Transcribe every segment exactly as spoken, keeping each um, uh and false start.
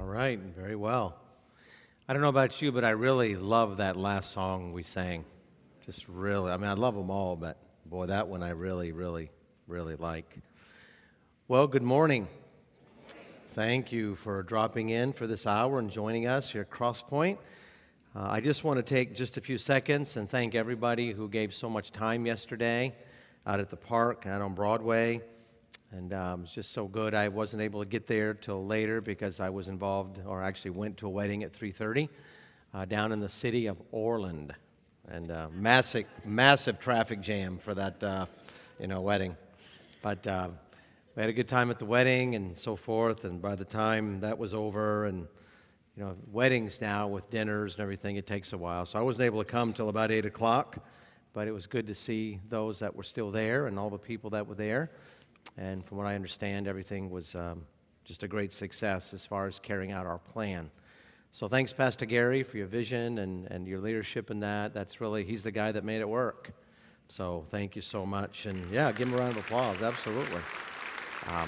All right, very well. I don't know about you, but I really love that last song we sang. Just really, I mean, I love them all, but boy, that one I really, really, really like. Well, good morning. Thank you for dropping in for this hour and joining us here at Crosspoint. Uh, I just want to take just a few seconds and thank everybody who gave so much time yesterday out at the park, out on Broadway. And um, it's just so good. I wasn't able to get there till later because I was involved, or actually went to a wedding at three thirty uh, down in the city of Orland. And uh, massive, massive traffic jam for that, uh, you know, wedding. But uh, we had a good time at the wedding and so forth. And by the time that was over, and you know, weddings now with dinners and everything, it takes a while. So I wasn't able to come till about eight o'clock. But it was good to see those that were still there and all the people that were there. And from what I understand, everything was um, just a great success as far as carrying out our plan. So thanks, Pastor Gary, for your vision and, and your leadership in that. That's really, he's the guy that made it work. So thank you so much. And yeah, give him a round of applause, absolutely. Um,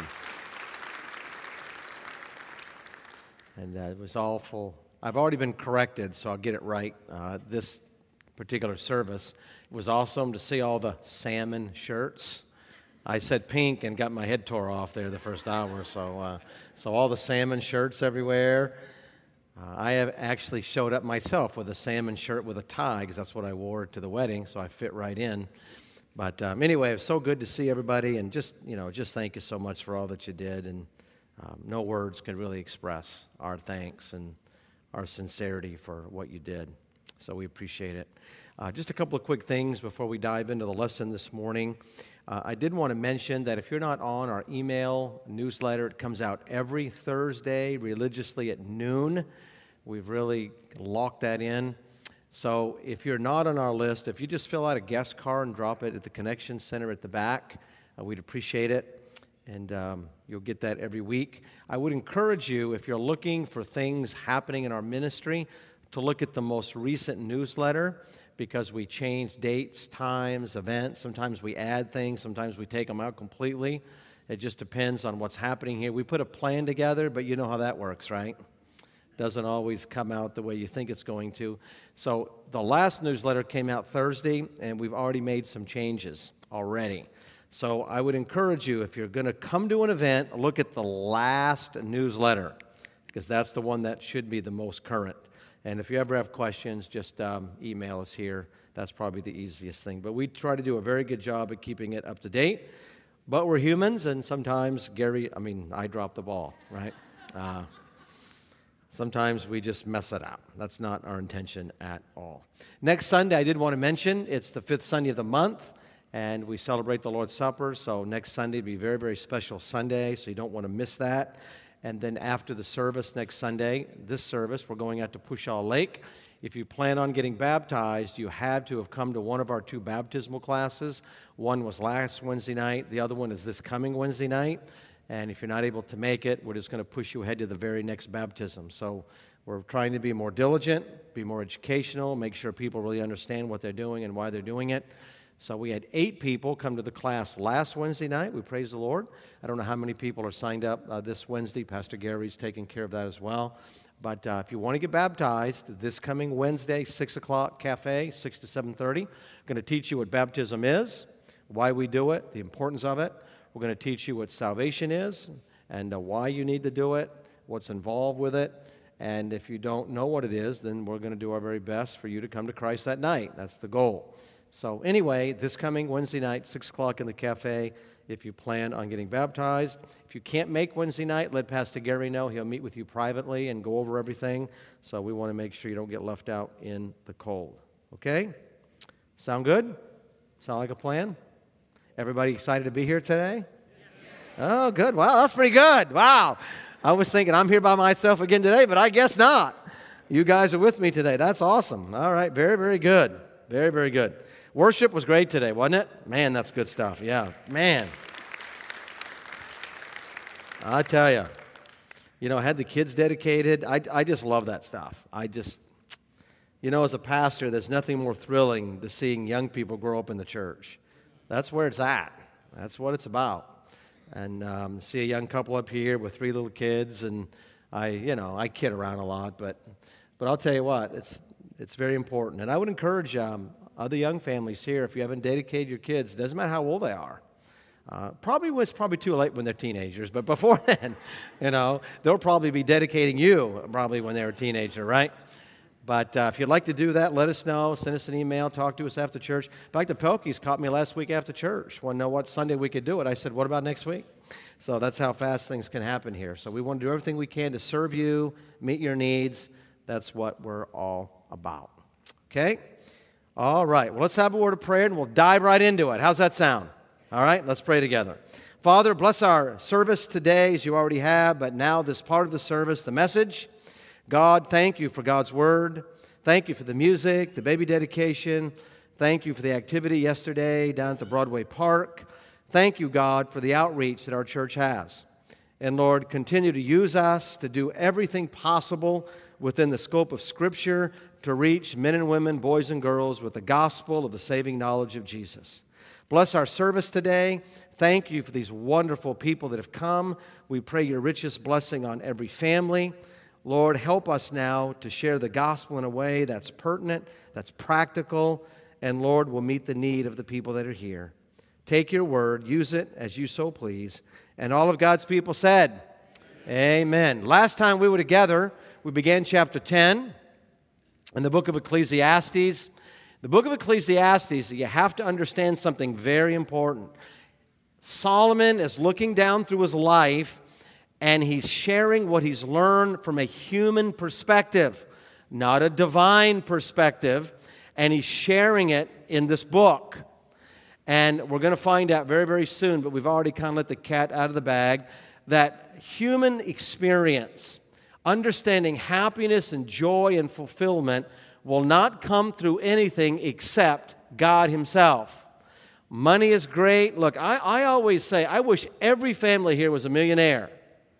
and uh, it was awful. I've already been corrected, so I'll get it right. Uh, this particular service, it was awesome to see all the salmon shirts. I said pink and got my head tore off there the first hour, so uh, so all the salmon shirts everywhere. Uh, I have actually showed up myself with a salmon shirt with a tie, because that's what I wore to the wedding, so I fit right in. But um, anyway, it was so good to see everybody, and just you know, just thank you so much for all that you did, and um, no words can really express our thanks and our sincerity for what you did. So we appreciate it. Uh, just a couple of quick things before we dive into the lesson this morning. Uh, I did want to mention that if you're not on our email newsletter, it comes out every Thursday religiously at noon. We've really locked that in. So if you're not on our list, if you just fill out a guest card and drop it at the Connection Center at the back, uh, we'd appreciate it. And um, you'll get that every week. I would encourage you, if you're looking for things happening in our ministry, to look at the most recent newsletter, because we change dates, times, events. Sometimes we add things. Sometimes we take them out completely. It just depends on what's happening here. We put a plan together, but you know how that works, right? Doesn't always come out the way you think it's going to. So the last newsletter came out Thursday, and we've already made some changes already. So I would encourage you, if you're going to come to an event, look at the last newsletter, because that's the one that should be the most current. And if you ever have questions, just um, email us here. That's probably the easiest thing. But we try to do a very good job at keeping it up to date. But we're humans, and sometimes Gary, I mean, I drop the ball, right? Uh, sometimes we just mess it up. That's not our intention at all. Next Sunday, I did want to mention, it's the fifth Sunday of the month, and we celebrate the Lord's Supper. So next Sunday will be a very, very special Sunday, so you don't want to miss that. And then after the service next Sunday, this service, we're going out to Pushaw Lake. If you plan on getting baptized, you had to have come to one of our two baptismal classes. One was last Wednesday night. The other one is this coming Wednesday night. And if you're not able to make it, we're just going to push you ahead to the very next baptism. So we're trying to be more diligent, be more educational, make sure people really understand what they're doing and why they're doing it. So we had eight people come to the class last Wednesday night. We praise the Lord. I don't know how many people are signed up uh, this Wednesday. Pastor Gary's taking care of that as well. But uh, if you want to get baptized, this coming Wednesday, six o'clock cafe, six to seven thirty, I'm going to teach you what baptism is, why we do it, the importance of it. We're going to teach you what salvation is and uh, why you need to do it, what's involved with it. And if you don't know what it is, then we're going to do our very best for you to come to Christ that night. That's the goal. So anyway, this coming Wednesday night, six o'clock in the cafe, if you plan on getting baptized. If you can't make Wednesday night, let Pastor Gary know. He'll meet with you privately and go over everything. So we want to make sure you don't get left out in the cold. Okay? Sound good? Sound like a plan? Everybody excited to be here today? Oh, good. Wow, that's pretty good. Wow. I was thinking I'm here by myself again today, but I guess not. You guys are with me today. That's awesome. All right, very, very good. Very, very good. Worship was great today, wasn't it? Man, that's good stuff. Yeah, man. I tell you, you know, I had the kids dedicated. I, I just love that stuff. I just, you know, as a pastor, there's nothing more thrilling than seeing young people grow up in the church. That's where it's at. That's what it's about. And um, see a young couple up here with three little kids, and I, you know, I kid around a lot, but, but I'll tell you what, it's, it's very important. And I would encourage um, other young families here, if you haven't dedicated your kids, it doesn't matter how old they are. Uh, probably it's probably too late when they're teenagers, but before then, you know, they'll probably be dedicating you probably when they're a teenager, right? But uh, if you'd like to do that, let us know. Send us an email. Talk to us after church. In fact, the Pelkeys caught me last week after church. Want to know what Sunday we could do it? I said, what about next week? So that's how fast things can happen here. So we want to do everything we can to serve you, meet your needs. That's what we're all about. Okay? All right. Well, let's have a word of prayer, and we'll dive right into it. How's that sound? All right? Let's pray together. Father, bless our service today, as you already have, but now this part of the service, the message. God, thank you for God's word. Thank you for the music, the baby dedication. Thank you for the activity yesterday down at the Broadway Park. Thank you, God, for the outreach that our church has. And Lord, continue to use us to do everything possible within the scope of Scripture to reach men and women, boys and girls with the gospel of the saving knowledge of Jesus. Bless our service today. Thank you for these wonderful people that have come. We pray your richest blessing on every family. Lord, help us now to share the gospel in a way that's pertinent, that's practical, and Lord, will meet the need of the people that are here. Take your word, use it as you so please. And all of God's people said, Amen. Amen. Last time we were together, we began chapter ten in the book of Ecclesiastes. The book of Ecclesiastes, you have to understand something very important. Solomon is looking down through his life, and he's sharing what he's learned from a human perspective, not a divine perspective, and he's sharing it in this book. And we're going to find out very, very soon, but we've already kind of let the cat out of the bag, that human experience, understanding happiness and joy and fulfillment, will not come through anything except God himself. Money is great. Look, I, I always say, I wish every family here was a millionaire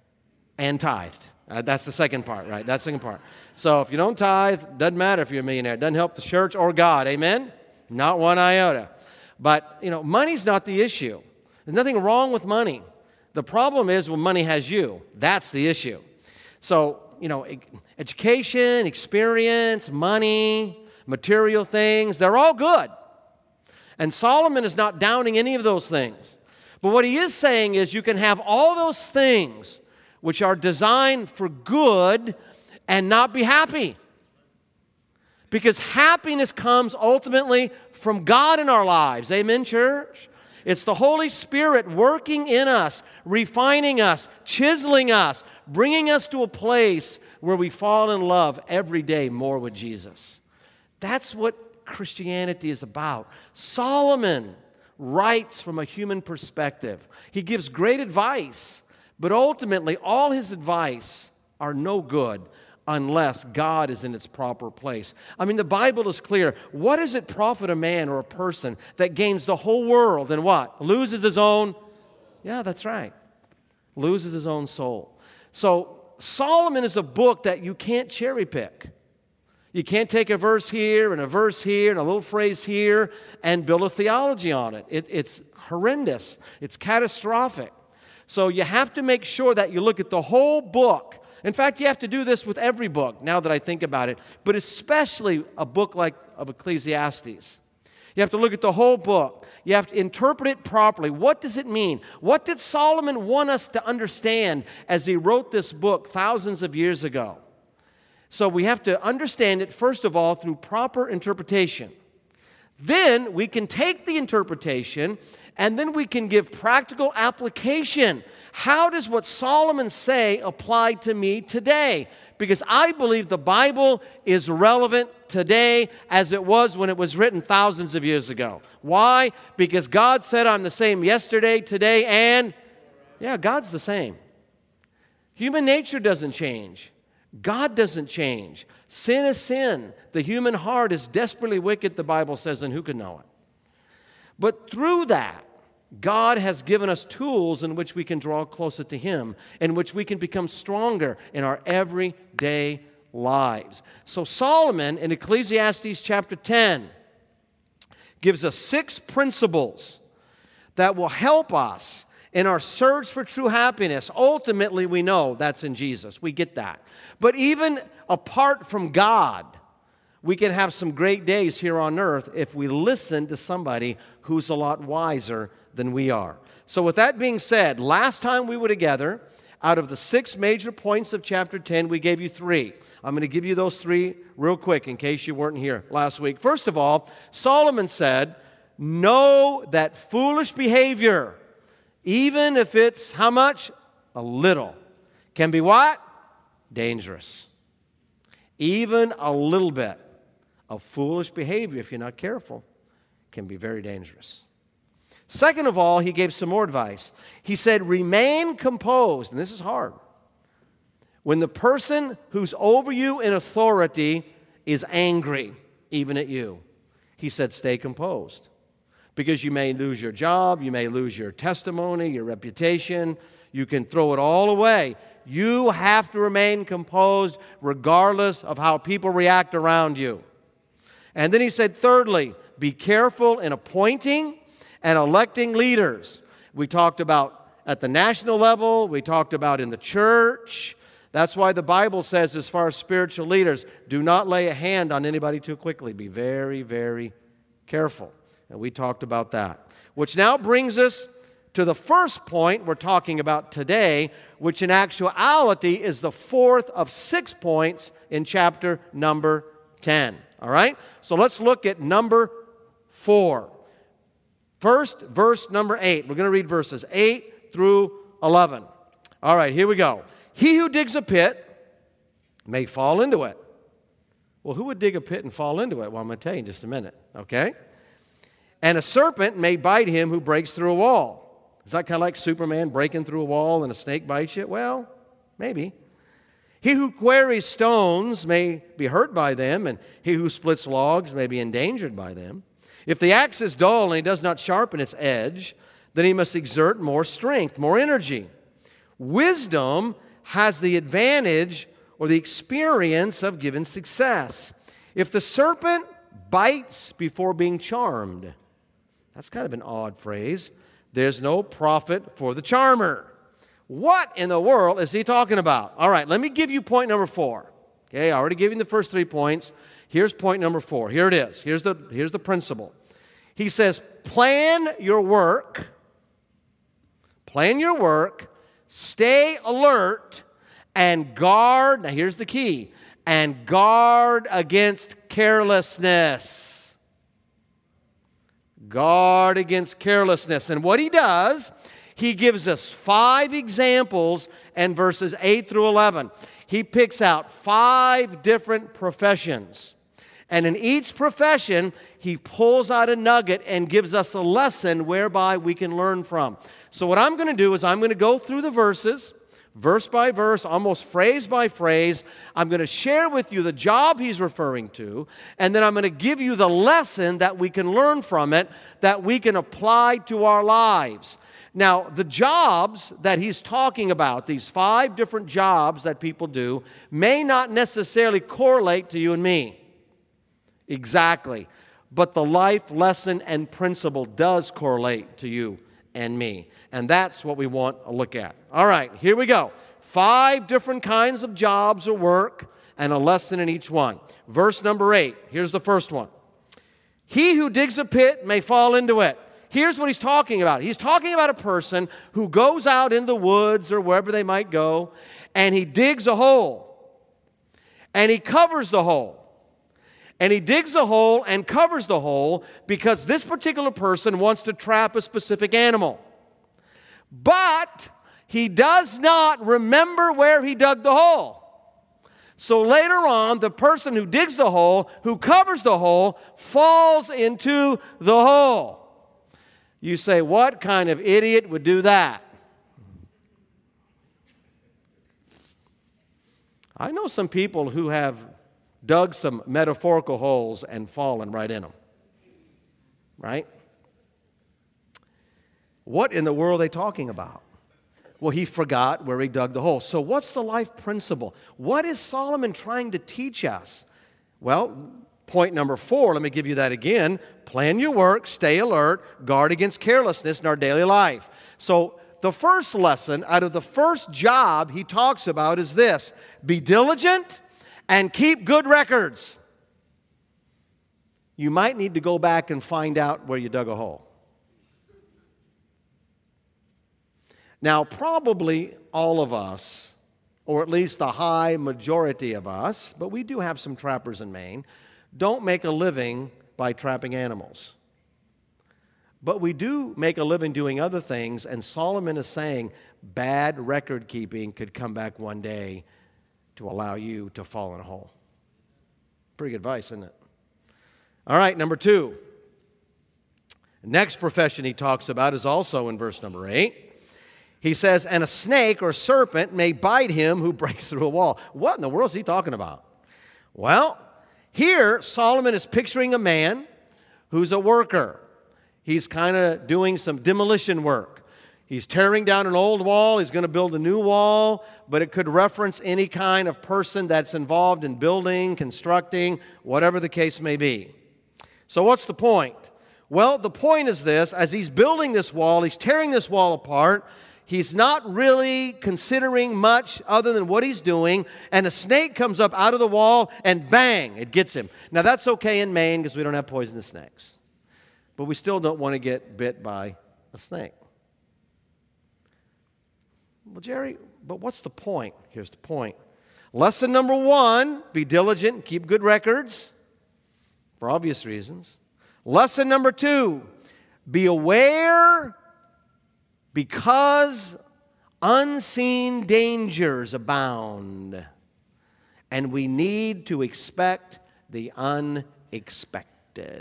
and tithed. Uh, that's the second part, right? That's the second part. So if you don't tithe, doesn't matter if you're a millionaire. It doesn't help the church or God. Amen? Not one iota. But, you know, money's not the issue. There's nothing wrong with money. The problem is when money has you. That's the issue. So, you know, education, experience, money, material things, they're all good. And Solomon is not downing any of those things. But what he is saying is you can have all those things which are designed for good and not be happy. Because happiness comes ultimately from God in our lives. Amen, church? It's the Holy Spirit working in us, refining us, chiseling us, bringing us to a place where we fall in love every day more with Jesus. That's what Christianity is about. Solomon writes from a human perspective. He gives great advice, but ultimately all his advice are no good unless God is in its proper place. I mean, the Bible is clear. What does it profit a man or a person that gains the whole world and what? Loses his own? Yeah, that's right. Loses his own soul. So Solomon is a book that you can't cherry pick. You can't take a verse here and a verse here and a little phrase here and build a theology on it. it it's horrendous. It's catastrophic. So you have to make sure that you look at the whole book. In fact, you have to do this with every book, now that I think about it, but especially a book like of Ecclesiastes. You have to look at the whole book. You have to interpret it properly. What does it mean? What did Solomon want us to understand as he wrote this book thousands of years ago? So we have to understand it, first of all, through proper interpretation. Then we can take the interpretation and then we can give practical application. How does what Solomon say apply to me today? Because I believe the Bible is relevant today as it was when it was written thousands of years ago. Why? Because God said, I'm the same yesterday, today, and yeah, God's the same. Human nature doesn't change. God doesn't change. Sin is sin. The human heart is desperately wicked, the Bible says, and who can know it? But through that, God has given us tools in which we can draw closer to Him, in which we can become stronger in our everyday lives. So Solomon in Ecclesiastes chapter ten gives us six principles that will help us in our search for true happiness, ultimately we know that's in Jesus. We get that. But even apart from God, we can have some great days here on earth if we listen to somebody who's a lot wiser than we are. So with that being said, last time we were together, out of the six major points of chapter ten, we gave you three. I'm going to give you those three real quick in case you weren't here last week. First of all, Solomon said, know that foolish behavior, even if it's how much? A little, can be what? Dangerous. Even a little bit of foolish behavior, if you're not careful, can be very dangerous. Second of all, he gave some more advice. He said, remain composed, and this is hard. When the person who's over you in authority is angry, even at you, he said, stay composed. Because you may lose your job, you may lose your testimony, your reputation, you can throw it all away. You have to remain composed regardless of how people react around you. And then he said, thirdly, be careful in appointing and electing leaders. We talked about at the national level, we talked about in the church. That's why the Bible says, as far as spiritual leaders, do not lay a hand on anybody too quickly. Be very, very careful. And we talked about that. Which now brings us to the first point we're talking about today, which in actuality is the fourth of six points in chapter number ten. All right? So let's look at number four. First, verse number eight. We're going to read verses eight through eleven. All right, here we go. He who digs a pit may fall into it. Well, who would dig a pit and fall into it? Well, I'm going to tell you in just a minute, okay? And a serpent may bite him who breaks through a wall. Is that kind of like Superman breaking through a wall and a snake bites you? Well, maybe. He who quarries stones may be hurt by them, and he who splits logs may be endangered by them. If the axe is dull and he does not sharpen its edge, then he must exert more strength, more energy. Wisdom has the advantage or the experience of given success. If the serpent bites before being charmed, that's kind of an odd phrase. There's no profit for the charmer. What in the world is he talking about? All right, let me give you point number four. Okay, I already gave you the first three points. Here's point number four. Here it is. Here's the, here's the principle. He says, plan your work, plan your work, stay alert, and guard, now here's the key, and guard against carelessness. Guard against carelessness. And what he does, he gives us five examples in verses eight through eleven. He picks out five different professions. And in each profession, he pulls out a nugget and gives us a lesson whereby we can learn from. So what I'm going to do is I'm going to go through the verses, verse by verse, almost phrase by phrase. I'm going to share with you the job he's referring to, and then I'm going to give you the lesson that we can learn from it, that we can apply to our lives. Now, the jobs that he's talking about, these five different jobs that people do, may not necessarily correlate to you and me. Exactly. But the life lesson and principle does correlate to you and me. And that's what we want to look at. All right, here we go. Five different kinds of jobs or work and a lesson in each one. Verse number eight. Here's the first one. He who digs a pit may fall into it. Here's what he's talking about. He's talking about a person who goes out in the woods or wherever they might go, and he digs a hole. And he covers the hole. And he digs a hole and covers the hole because this particular person wants to trap a specific animal. But he does not remember where he dug the hole. So later on, the person who digs the hole, who covers the hole, falls into the hole. You say, what kind of idiot would do that? I know some people who have dug some metaphorical holes and fallen right in them. Right? What in the world are they talking about? Well, he forgot where he dug the hole. So what's the life principle? What is Solomon trying to teach us? Well, point number four, let me give you that again. Plan your work, stay alert, guard against carelessness in our daily life. So the first lesson out of the first job he talks about is this: be diligent and keep good records. You might need to go back and find out where you dug a hole. Now, probably all of us, or at least a high majority of us, but we do have some trappers in Maine, don't make a living by trapping animals. But we do make a living doing other things, and Solomon is saying bad record keeping could come back one day to allow you to fall in a hole. Pretty good advice, isn't it? All right, number two. Next profession he talks about is also in verse number eight. He says, and a snake or serpent may bite him who breaks through a wall. What in the world is he talking about? Well, here Solomon is picturing a man who's a worker. He's kind of doing some demolition work. He's tearing down an old wall. He's going to build a new wall, but it could reference any kind of person that's involved in building, constructing, whatever the case may be. So what's the point? Well, the point is this: as he's building this wall, he's tearing this wall apart. He's not really considering much other than what he's doing, and a snake comes up out of the wall, and bang, it gets him. Now, that's okay in Maine because we don't have poisonous snakes. But we still don't want to get bit by a snake. Well, Jerry, but what's the point? Here's the point. Lesson number one, be diligent and keep good records, for obvious reasons. Lesson number two, be aware because unseen dangers abound, and we need to expect the unexpected.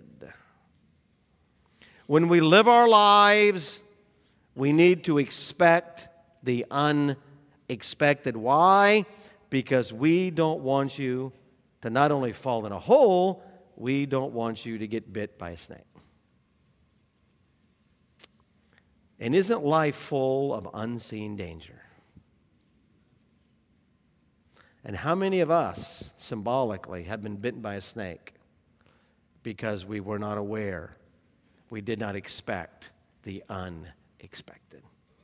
When we live our lives, we need to expect the unexpected. Why? Because we don't want you to not only fall in a hole, we don't want you to get bit by a snake. And isn't life full of unseen danger? And how many of us, symbolically, have been bitten by a snake because we were not aware, we did not expect the unexpected?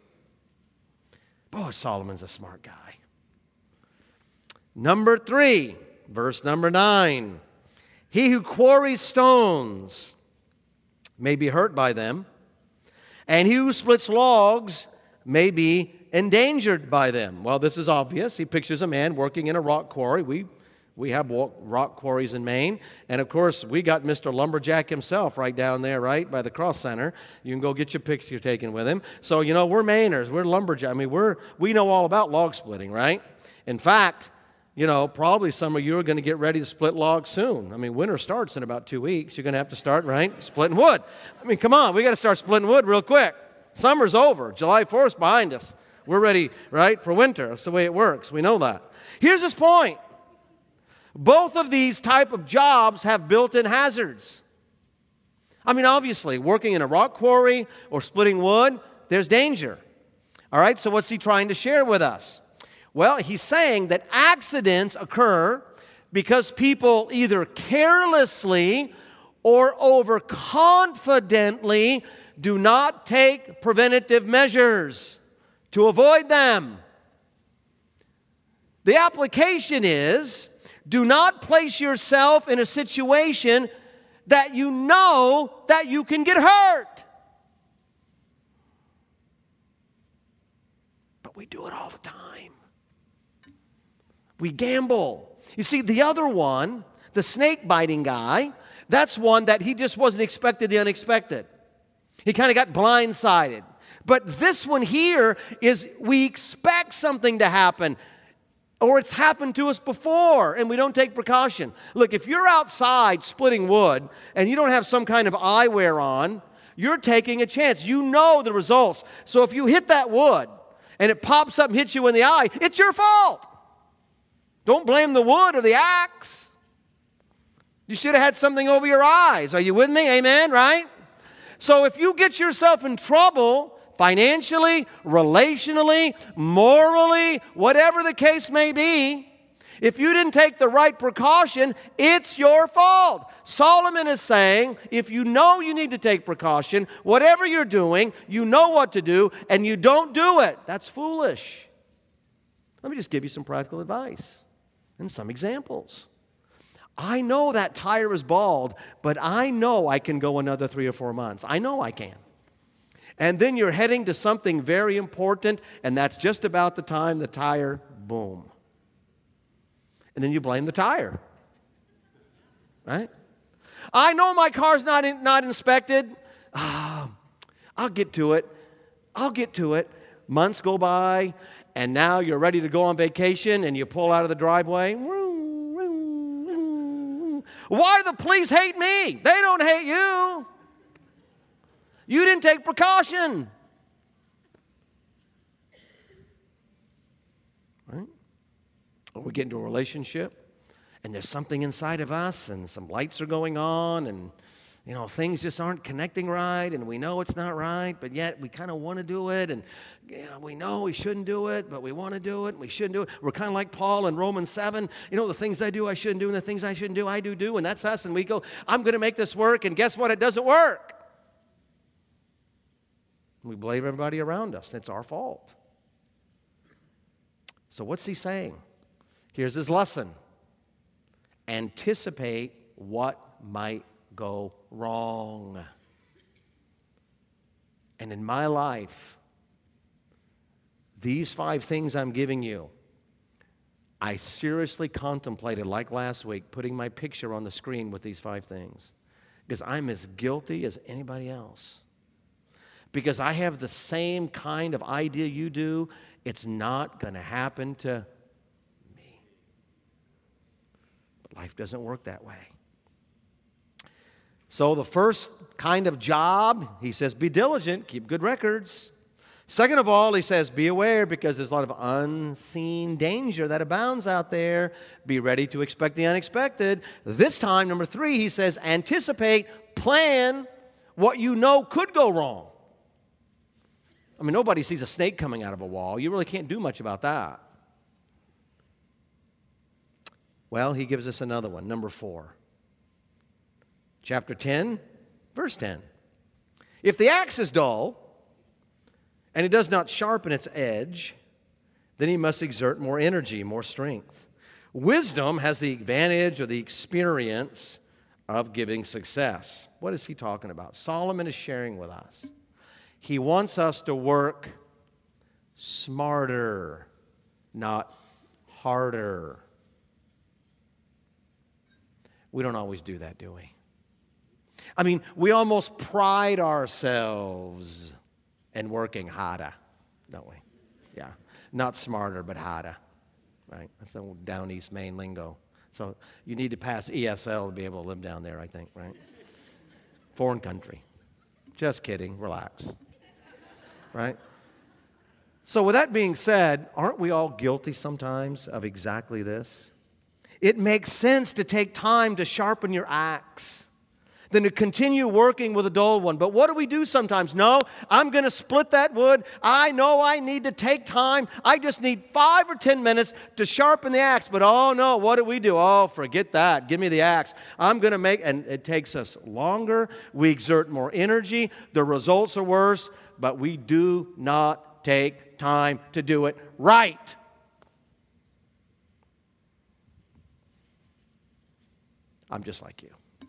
Boy, Solomon's a smart guy. Number three, verse number nine. He who quarries stones may be hurt by them, and he who splits logs may be endangered by them. Well, this is obvious. He pictures a man working in a rock quarry. We we have rock quarries in Maine. And, of course, we got Mister Lumberjack himself right down there, right, by the Cross Center. You can go get your picture taken with him. So, you know, we're Mainers. We're lumberjack. I mean, we're, we know all about log splitting, right? In fact, you know, probably some of you are going to get ready to split logs soon. I mean, winter starts in about two weeks. You're going to have to start, right, splitting wood. I mean, come on. We got to start splitting wood real quick. Summer's over. July fourth behind us. We're ready, right, for winter. That's the way it works. We know that. Here's his point. Both of these type of jobs have built-in hazards. I mean, obviously, working in a rock quarry or splitting wood, there's danger. All right, so what's he trying to share with us? Well, he's saying that accidents occur because people either carelessly or overconfidently do not take preventative measures to avoid them. The application is, do not place yourself in a situation that you know that you can get hurt. But we do it all the time. We gamble. You see, the other one, the snake biting guy, that's one that he just wasn't expected the unexpected. He kind of got blindsided. But this one here is we expect something to happen, or it's happened to us before, and we don't take precaution. Look, if you're outside splitting wood and you don't have some kind of eyewear on, you're taking a chance. You know the results. So if you hit that wood and it pops up and hits you in the eye, it's your fault. Don't blame the wood or the axe. You should have had something over your eyes. Are you with me? Amen, right? So if you get yourself in trouble, financially, relationally, morally, whatever the case may be, If you didn't take the right precaution, it's your fault. Solomon is saying, if you know you need to take precaution, whatever you're doing, you know what to do, and you don't do it, that's foolish. Let me just give you some practical advice and some examples. I know that tire is bald, but I know I can go another three or four months. I know I can. And then you're heading to something very important, and that's just about the time the tire, boom. And then you blame the tire, right? I know my car's not in, not inspected. Oh, I'll get to it. I'll get to it. Months go by, and now you're ready to go on vacation, and you pull out of the driveway. Why do the police hate me? They don't hate you. You didn't take precaution. Right? Or we get into a relationship, and there's something inside of us, and some lights are going on, and you know, things just aren't connecting right, and we know it's not right, but yet we kind of want to do it, and you know, we know we shouldn't do it, but we want to do it, and we shouldn't do it. We're kind of like Paul in Romans seven. You know, the things I do, I shouldn't do, and the things I shouldn't do, I do do, and that's us, and we go, I'm going to make this work, and guess what? It doesn't work. We blame everybody around us. It's our fault. So what's he saying? Here's his lesson. Anticipate what might go wrong. And in my life, these five things I'm giving you, I seriously contemplated, like last week, putting my picture on the screen with these five things. Because I'm as guilty as anybody else. Because I have the same kind of idea you do. It's not going to happen to me. But life doesn't work that way. So the first kind of job, he says, be diligent, keep good records. Second of all, he says, be aware because there's a lot of unseen danger that abounds out there. Be ready to expect the unexpected. This time, number three, he says, anticipate, plan what you know could go wrong. I mean, nobody sees a snake coming out of a wall. You really can't do much about that. Well, he gives us another one, number four. Chapter ten, verse ten. If the axe is dull, and it does not sharpen its edge, then he must exert more energy, more strength. Wisdom has the advantage or the experience of giving success. What is he talking about? Solomon is sharing with us. He wants us to work smarter, not harder. We don't always do that, do we? I mean, we almost pride ourselves in working harder, don't we? Yeah, not smarter, but harder, right? That's the old down east Maine lingo. So you need to pass E S L to be able to live down there, I think, right? Foreign country. Just kidding, relax. Right? So with that being said, aren't we all guilty sometimes of exactly this? It makes sense to take time to sharpen your axe than to continue working with a dull one. But what do we do sometimes? No, I'm going to split that wood. I know I need to take time. I just need five or ten minutes to sharpen the axe. But oh no, what do we do? Oh, forget that. Give me the axe. I'm going to make, and it takes us longer. We exert more energy. The results are worse, but we do not take time to do it right. I'm just like you.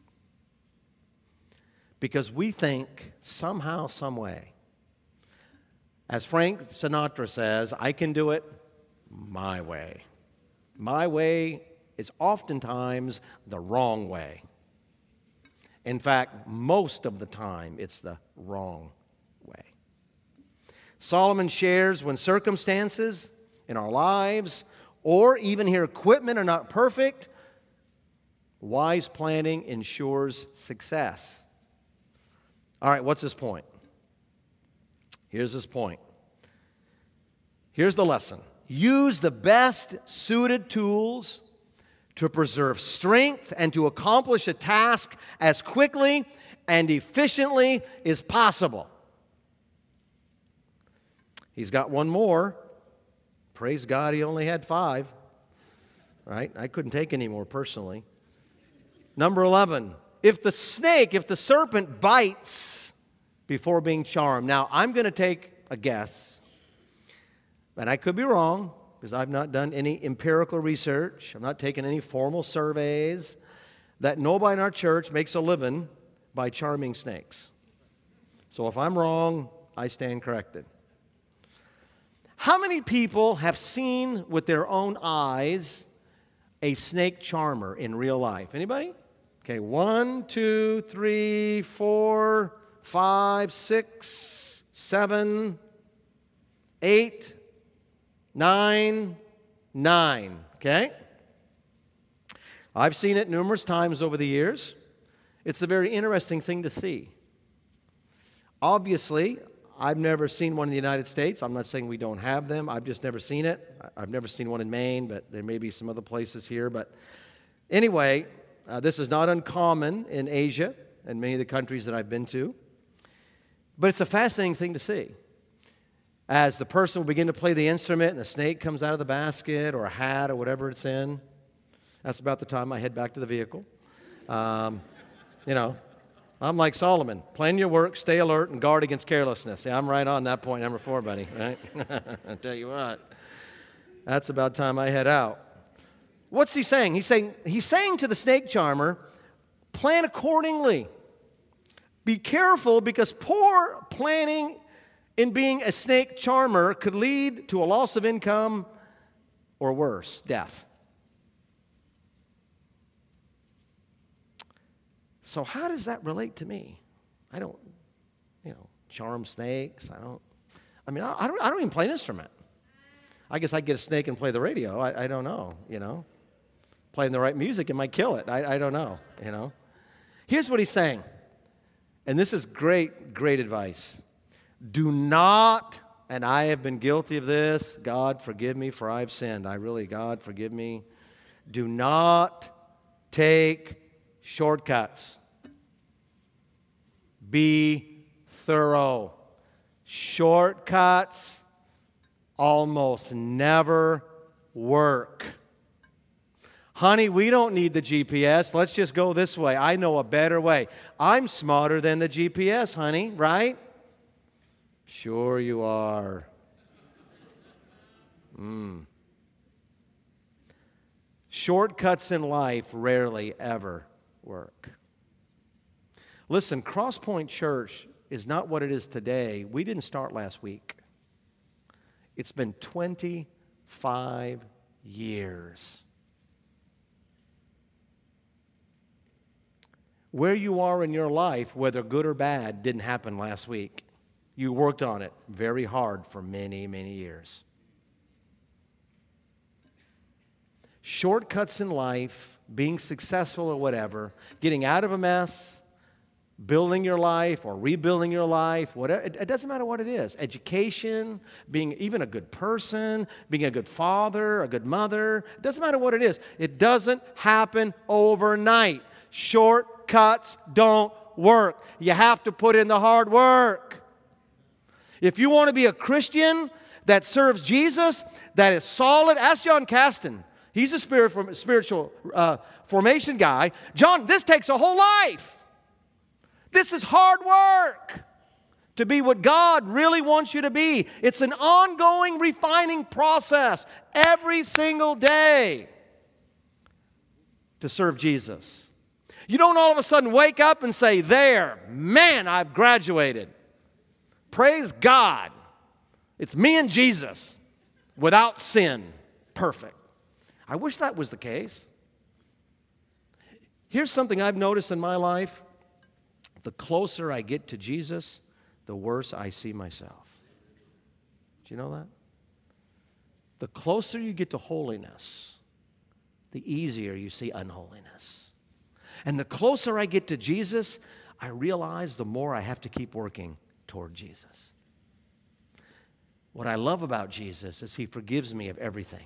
Because we think somehow, some way, as Frank Sinatra says, I can do it my way. My way is oftentimes the wrong way. In fact, most of the time, it's the wrong way. Solomon shares when circumstances in our lives or even here equipment are not perfect, wise planning ensures success. All right, what's his point? Here's his point. Here's the lesson. Use the best suited tools to preserve strength and to accomplish a task as quickly and efficiently as possible. He's got one more. Praise God, he only had five. right? I couldn't take any more personally. Number eleven, if the snake, if the serpent bites before being charmed. Now, I'm going to take a guess, and I could be wrong because I've not done any empirical research. I'm not taking any formal surveys, that nobody in our church makes a living by charming snakes. So if I'm wrong, I stand corrected. How many people have seen with their own eyes a snake charmer in real life? Anybody? Okay, one, two, three, four, five, six, seven, eight, nine, nine. Okay? I've seen it numerous times over the years. It's a very interesting thing to see. Obviously, I've never seen one in the United States. I'm not saying we don't have them. I've just never seen it. I've never seen one in Maine, but there may be some other places here. But anyway, uh, this is not uncommon in Asia and many of the countries that I've been to. But it's a fascinating thing to see. As the person will begin to play the instrument and the snake comes out of the basket or a hat or whatever it's in, that's about the time I head back to the vehicle. Um, you know, I'm like Solomon. Plan your work, stay alert, and guard against carelessness. Yeah, I'm right on that point, number four, buddy, right? I tell you what. That's about time I head out. What's he saying? He's saying, he's saying to the snake charmer, plan accordingly. Be careful, because poor planning in being a snake charmer could lead to a loss of income or worse, death. So how does that relate to me? I don't, you know, charm snakes. I don't, I mean, I, I don't, I don't even play an instrument. I guess I'd get a snake and play the radio. I, I don't know, you know. Playing the right music, it might kill it. I, I don't know, you know. Here's what he's saying, and this is great, great advice. Do not, and I have been guilty of this, God forgive me for I've sinned. I really, God forgive me. Do not take shortcuts. Be thorough. Shortcuts almost never work. Honey, we don't need the G P S. Let's just go this way. I know a better way. I'm smarter than the G P S, honey, right? Sure you are. Mm. Shortcuts in life rarely ever work. Listen, Crosspoint Church is not what it is today. We didn't start last week. It's been twenty-five years. Where you are in your life, whether good or bad, didn't happen last week. You worked on it very hard for many, many years. Shortcuts in life, being successful or whatever, getting out of a mess, building your life or rebuilding your life, whatever, it, it doesn't matter what it is. Education, being even a good person, being a good father, a good mother, it doesn't matter what it is. It doesn't happen overnight. Shortcuts don't work. You have to put in the hard work. If you want to be a Christian that serves Jesus, that is solid, ask John Caston. He's a spirit, spiritual uh, formation guy. John, this takes a whole life. This is hard work to be what God really wants you to be. It's an ongoing refining process every single day to serve Jesus. You don't all of a sudden wake up and say, there, man, I've graduated. Praise God. It's me and Jesus without sin. Perfect. I wish that was the case. Here's something I've noticed in my life. The closer I get to Jesus, the worse I see myself. Do you know that? The closer you get to holiness, the easier you see unholiness. And the closer I get to Jesus, I realize the more I have to keep working toward Jesus. What I love about Jesus is He forgives me of everything.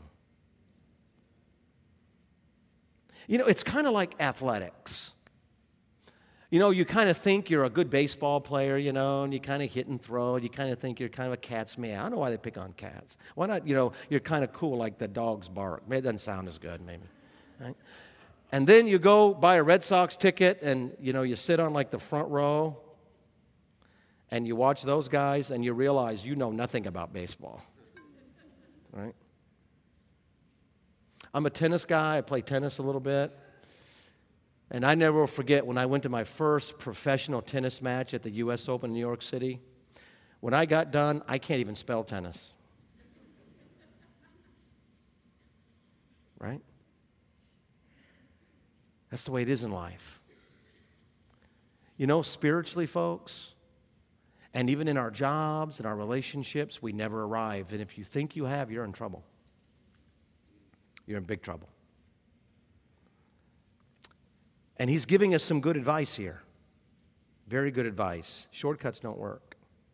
You know, it's kind of like athletics. You know, you kind of think you're a good baseball player, you know, and you kind of hit and throw. You kind of think you're kind of a cat's meow. I don't know why they pick on cats. Why not, you know, you're kind of cool like the dogs bark. Maybe it doesn't sound as good, maybe. Right? And then you go buy a Red Sox ticket and, you know, you sit on like the front row and you watch those guys and you realize you know nothing about baseball. Right? I'm a tennis guy. I play tennis a little bit. And I never will forget when I went to my first professional tennis match at the U S Open in New York City. When I got done, I can't even spell tennis. Right? That's the way it is in life. You know, spiritually, folks, and even in our jobs and our relationships, we never arrive. And if you think you have, you're in trouble. You're in big trouble. And he's giving us some good advice here. Very good advice. Shortcuts don't work.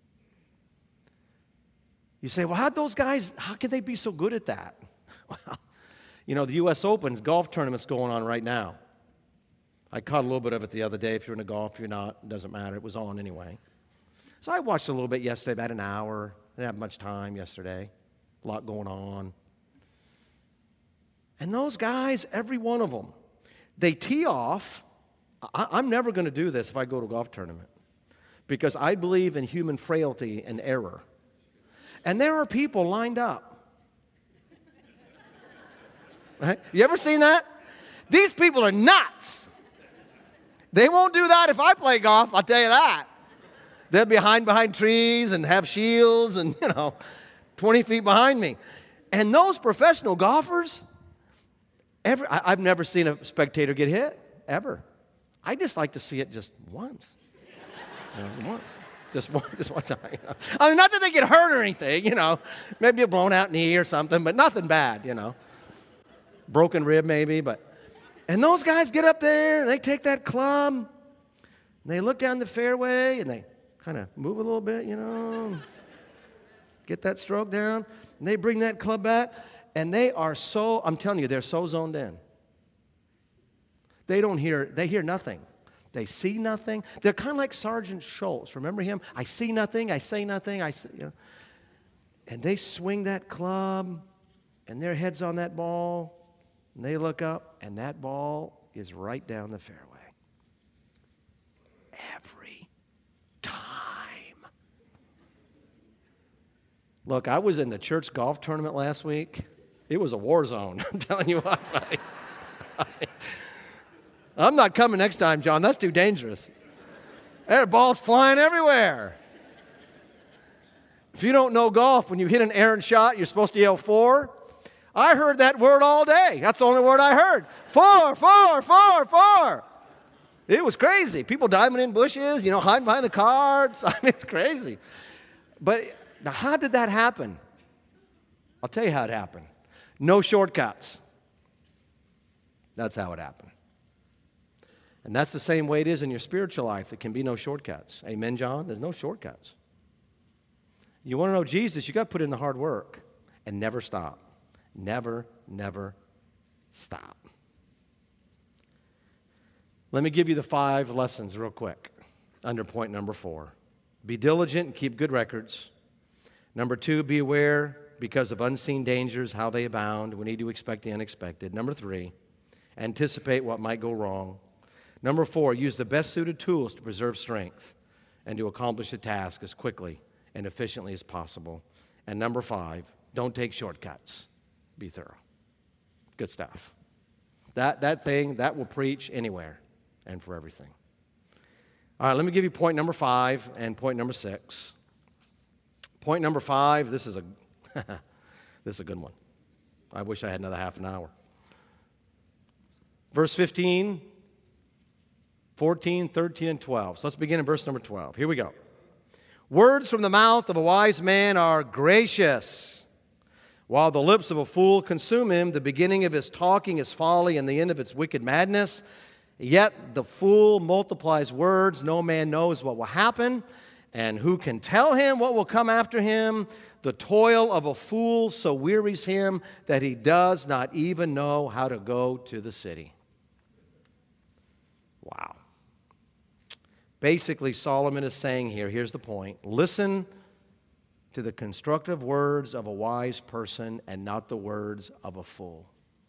You say, well, how'd those guys, how could they be so good at that? Well, you know, the U S Open's golf tournament's going on right now. I caught a little bit of it the other day. If you're into golf, if you're not, it doesn't matter. It was on anyway. So I watched a little bit yesterday, about an hour. I didn't have much time yesterday. A lot going on. And those guys, every one of them, they tee off. I, I'm never going to do this if I go to a golf tournament because I believe in human frailty and error. And there are people lined up. Right? You ever seen that? These people are nuts. They won't do that if I play golf, I'll tell you that. They'll be behind behind trees and have shields and, you know, twenty feet behind me. And those professional golfers, Every, I, I've never seen a spectator get hit, ever. I just like to see it just once. You know, once. Just one, just one time. You know. I mean, not that they get hurt or anything, you know. Maybe a blown out knee or something, but nothing bad, you know. Broken rib maybe, but. And those guys get up there, and they take that club, and they look down the fairway, and they kind of move a little bit, you know. Get that stroke down, and they bring that club back. And they are so, I'm telling you, they're so zoned in. They don't hear, they hear nothing. They see nothing. They're kind of like Sergeant Schultz. Remember him? I see nothing, I say nothing, I see, you know. And they swing that club, and their head's on that ball, and they look up, and that ball is right down the fairway. Every time. Look, I was in the church golf tournament last week. It was a war zone. I'm telling you what. I, I, I'm not coming next time, John. That's too dangerous. There are balls flying everywhere. If you don't know golf, when you hit an errant shot, you're supposed to yell four. I heard that word all day. That's the only word I heard. Four, four, four, four. It was crazy. People diving in bushes, you know, hiding behind the cars. I mean, it's crazy. But now, how did that happen? I'll tell you how it happened. No shortcuts. That's how it happened. And that's the same way it is in your spiritual life. There can be no shortcuts. Amen, John? There's no shortcuts. You want to know Jesus, you got to put in the hard work and never stop. Never, never stop. Let me give you the five lessons real quick under point number four. Be diligent and keep good records. Number two, be aware because of unseen dangers, how they abound. We need to expect the unexpected. Number three, anticipate what might go wrong. Number four, use the best suited tools to preserve strength and to accomplish a task as quickly and efficiently as possible. And number five, don't take shortcuts. Be thorough. Good stuff. That, that thing, that will preach anywhere and for everything. All right, let me give you point number five and point number six. Point number five, this is a this is a good one. I wish I had another half an hour. Verse fifteen, fourteen, thirteen, and twelve. So let's begin in verse number twelve. Here we go. Words from the mouth of a wise man are gracious, while the lips of a fool consume him. The beginning of his talking is folly, and the end of its wicked madness. Yet the fool multiplies words. No man knows what will happen, and who can tell him what will come after him? The toil of a fool so wearies him that he does not even know how to go to the city. Wow. Basically, Solomon is saying here, here's the point: listen to the constructive words of a wise person and not the words of a fool.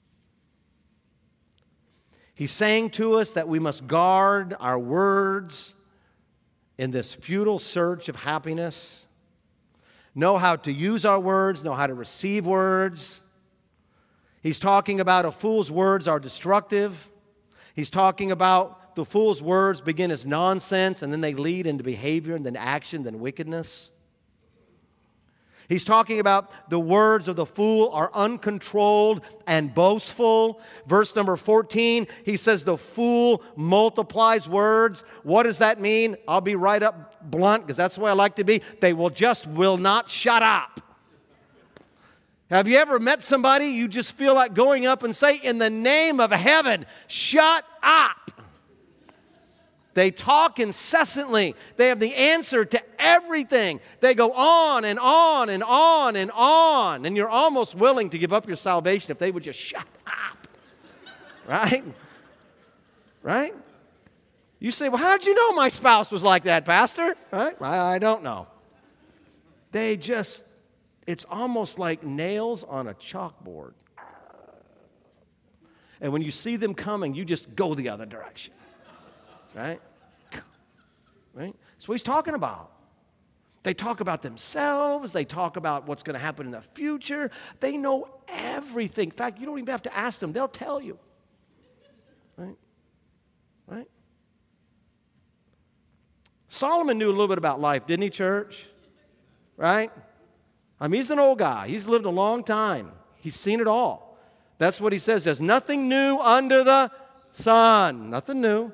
He's saying to us that we must guard our words in this futile search of happiness, know how to use our words, know how to receive words. He's talking about a fool's words are destructive. He's talking about the fool's words begin as nonsense and then they lead into behavior and then action, then wickedness. He's talking about the words of the fool are uncontrolled and boastful. Verse number fourteen, he says the fool multiplies words. What does that mean? I'll be right up blunt because that's the way I like to be. They will just will not shut up. Have you ever met somebody you just feel like going up and say, in the name of heaven, shut up? They talk incessantly. They have the answer to everything. They go on and on and on and on. And you're almost willing to give up your salvation if they would just shut up. Right? Right? You say, well, how'd you know my spouse was like that, Pastor? Right? I, I don't know. They just, it's almost like nails on a chalkboard. And when you see them coming, you just go the other direction. Right? Right? That's what he's talking about. They talk about themselves. They talk about what's going to happen in the future. They know everything. In fact, you don't even have to ask them. They'll tell you. Right? Right? Solomon knew a little bit about life, didn't he, church? Right? I mean, he's an old guy. He's lived a long time. He's seen it all. That's what he says. There's nothing new under the sun. Nothing new.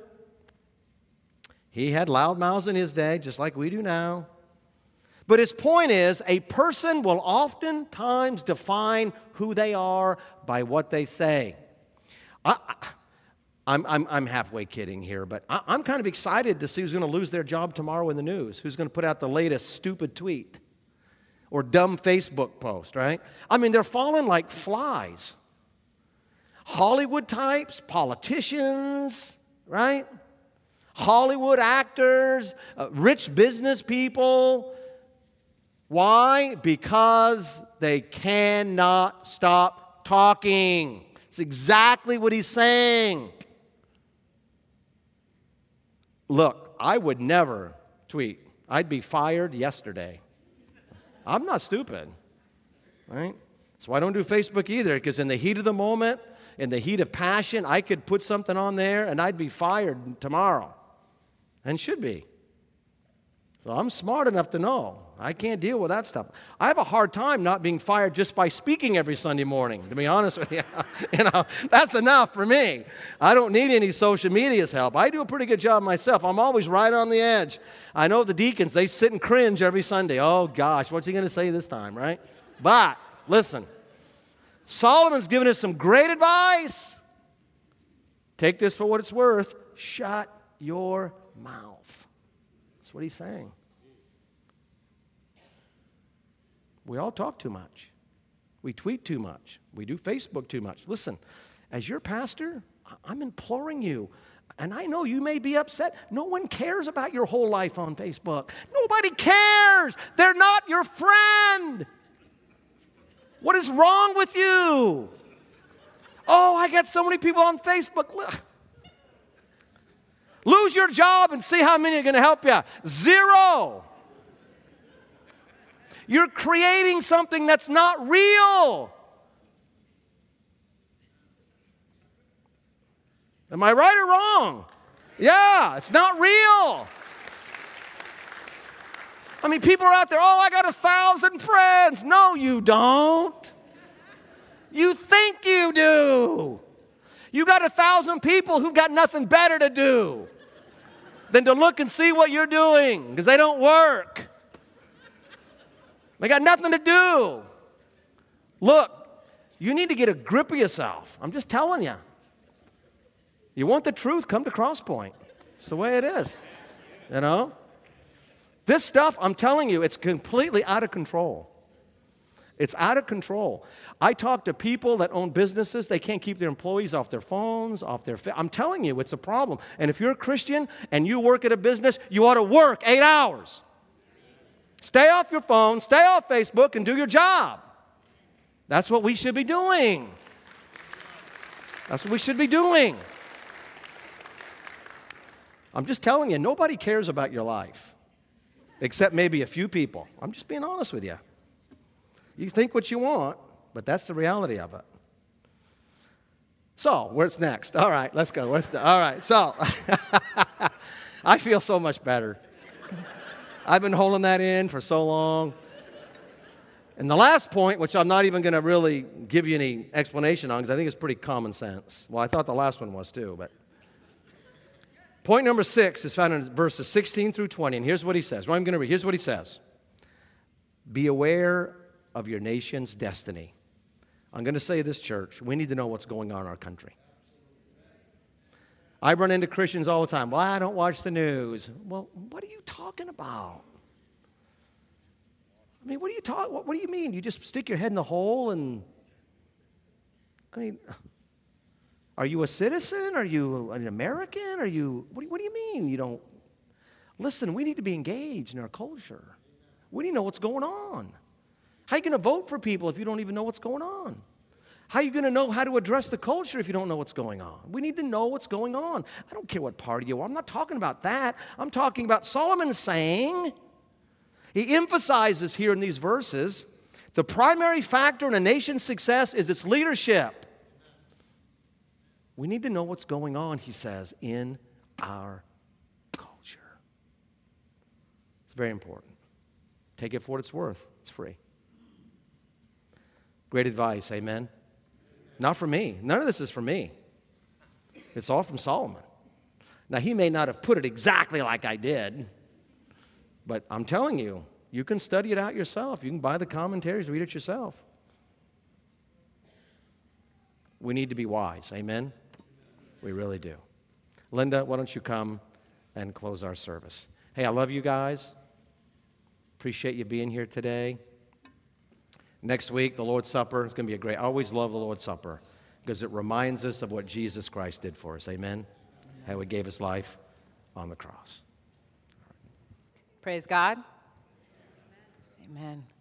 He had loud mouths in his day, just like we do now. But his point is, a person will oftentimes define who they are by what they say. I, I, I'm, I'm, I'm halfway kidding here, but I, I'm kind of excited to see who's going to lose their job tomorrow in the news, who's going to put out the latest stupid tweet or dumb Facebook post, right? I mean, they're falling like flies. Hollywood types, politicians, right? Hollywood actors, uh, rich business people. Why? Because they cannot stop talking. It's exactly what he's saying. Look, I would never tweet. I'd be fired yesterday. I'm not stupid, right? So I don't do Facebook either, because in the heat of the moment, in the heat of passion, I could put something on there and I'd be fired tomorrow. And should be. So I'm smart enough to know I can't deal with that stuff. I have a hard time not being fired just by speaking every Sunday morning, to be honest with you. You know, that's enough for me. I don't need any social media's help. I do a pretty good job myself. I'm always right on the edge. I know the deacons, they sit and cringe every Sunday. Oh, gosh, what's he going to say this time, right? But, listen, Solomon's given us some great advice. Take this for what it's worth. Shut your mouth. That's what he's saying. We all talk too much. We tweet too much. We do Facebook too much. Listen, as your pastor, I'm imploring you, and I know you may be upset. No one cares about your whole life on Facebook. Nobody cares. They're not your friend. What is wrong with you? Oh, I got so many people on Facebook. Lose your job and see how many are going to help you. Zero. You're creating something that's not real. Am I right or wrong? Yeah, it's not real. I mean, people are out there, oh, I got a thousand friends. No, you don't. You think you do. You got a thousand people who've got nothing better to do than to look and see what you're doing, because they don't work. They got nothing to do. Look, you need to get a grip of yourself. I'm just telling you. You want the truth, come to Crosspoint. It's the way it is. You know? This stuff, I'm telling you, it's completely out of control. It's out of control. I talk to people that own businesses. They can't keep their employees off their phones, off their fa- I'm telling you, it's a problem. And if you're a Christian and you work at a business, you ought to work eight hours. Stay off your phone, stay off Facebook, and do your job. That's what we should be doing. That's what we should be doing. I'm just telling you, nobody cares about your life, except maybe a few people. I'm just being honest with you. You think what you want, but that's the reality of it. So, where's next? All right, let's go. Where's the, all right, so, I feel so much better. I've been holding that in for so long. And the last point, which I'm not even going to really give you any explanation on, because I think it's pretty common sense. Well, I thought the last one was too, but. Point number six is found in verses sixteen through twenty, and here's what he says. Well, I'm going to read. Here's what he says. Be aware of your nation's destiny. I'm going to say this, church, we need to know what's going on in our country. I run into Christians all the time. Well, I don't watch the news. Well, what are you talking about? I mean, what do you talk? What, what do you mean? You just stick your head in the hole and, I mean, are you a citizen? Are you an American? Are you, what do, what do you mean you don't? Listen, we need to be engaged in our culture. We need to know what's going on. How are you going to vote for people if you don't even know what's going on? How are you going to know how to address the culture if you don't know what's going on? We need to know what's going on. I don't care what party you are. I'm not talking about that. I'm talking about Solomon's saying, he emphasizes here in these verses, the primary factor in a nation's success is its leadership. We need to know what's going on, he says, in our culture. It's very important. Take it for what it's worth. It's free. Great advice, amen? Not for me. None of this is for me. It's all from Solomon. Now, he may not have put it exactly like I did, but I'm telling you, you can study it out yourself. You can buy the commentaries, read it yourself. We need to be wise, amen? We really do. Linda, why don't you come and close our service? Hey, I love you guys. Appreciate you being here today. Next week, the Lord's Supper is going to be a great, I always love the Lord's Supper because it reminds us of what Jesus Christ did for us, amen? How he gave his life on the cross. Praise God. Amen.